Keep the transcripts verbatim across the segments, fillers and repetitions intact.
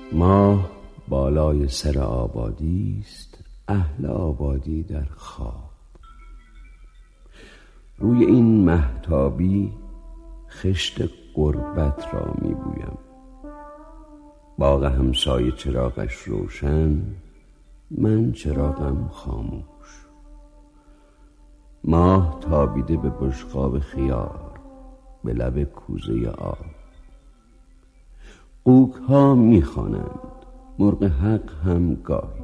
ماه بالای سر آبادی است، اهل آبادی در خواب. روی این مهتابی خشت غربت را می بویم. باغ همسایه چراغش روشن، من چراغم خاموش. ماه تابیده به بشقاب خیار، به لب کوزه آب. قوک ها می خوانند، مرغ حق هم گاهی.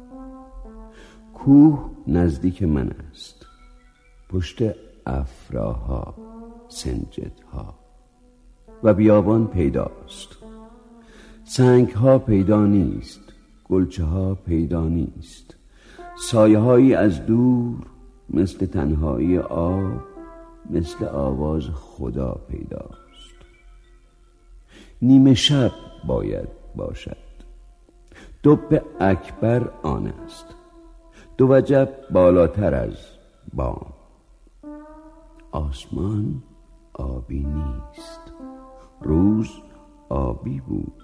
کوه نزدیک من است، پشت افراها، سنجدها. و بیابان پیداست، سنگ ها پیدا نیست، گلچه ها پیدا نیست. سایه هایی از دور، مثل تنهایی آب، مثل آواز خدا پیداست. نیمه شب باید باشد، دب اکبر آن است، دو وجب بالاتر از بام. آسمان آبی نیست، روز آبی بود.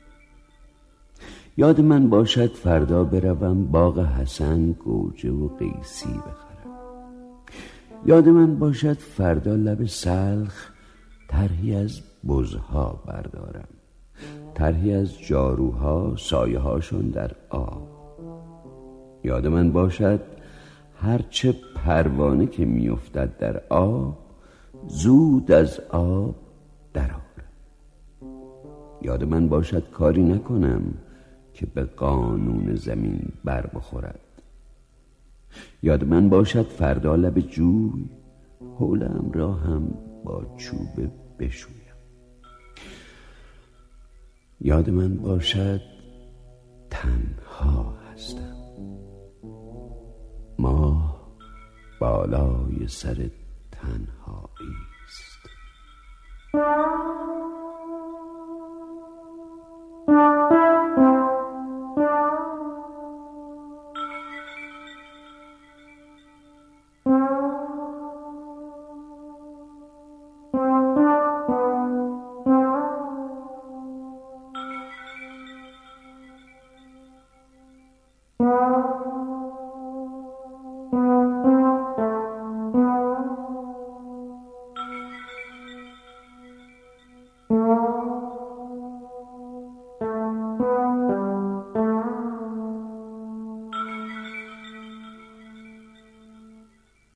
یاد من باشد فردا بروم باغ حسن گوجه و قیسی بخرم. یاد من باشد فردا لب سلخ طرحی از بزها بردارم، طرحی از جاروها سایه هاشون در آب. یاد من باشد هرچه پروانه که میافتد در آب، زود از آب درآرم. یاد من باشد کاری نکنم که به قانون زمین بر بخورد. یاد من باشد فردا لب جوی حولم را هم با چوب بشویم. یاد من باشد تنها هستم، ماه بالای سر تنهایی است.